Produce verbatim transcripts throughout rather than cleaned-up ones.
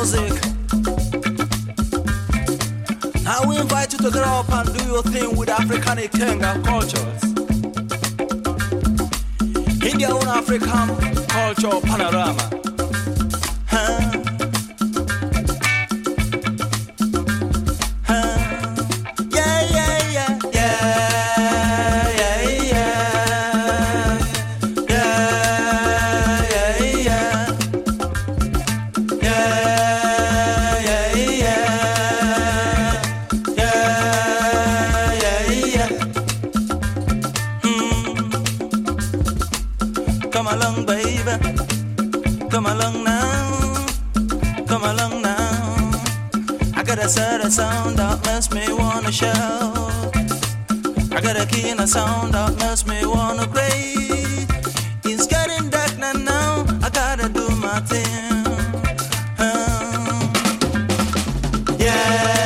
music. Now we invite you to get up and do your thing with African Ikenga cultures. In their own African culture panorama. Huh? Come along, baby. Come along now. Come along now. I got a certain sound that makes me wanna shout. I got a key in a sound that makes me wanna crave. It's getting dark now, now. I gotta do my thing. Uh, yeah.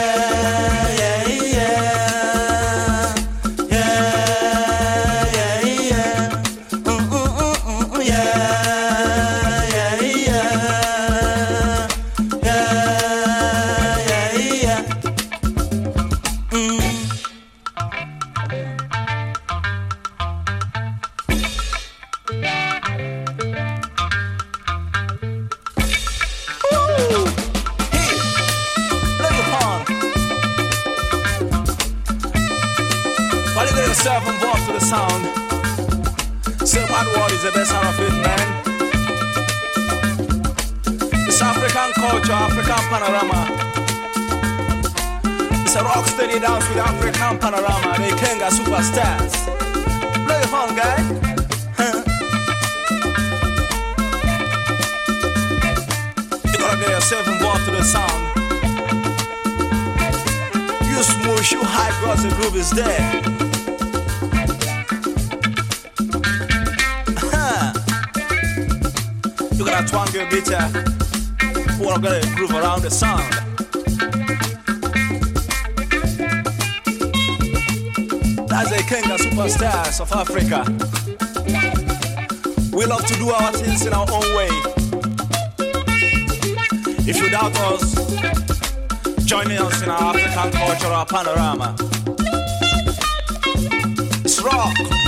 While you get yourself involved to the sound, say what word is the best out of it, man. It's African culture, African panorama. It's a rock steady dance with African panorama. They Ikenga superstars. Play the horn, guy. You gotta get yourself involved to the sound. You smooth, you hype, cause the groove is there. You got a twang your guitar. Who are gonna groove around the sound. That's the Ikenga superstars of Africa. We love to do our things in our own way. If you doubt us, join us in our African cultural panorama. It's rock.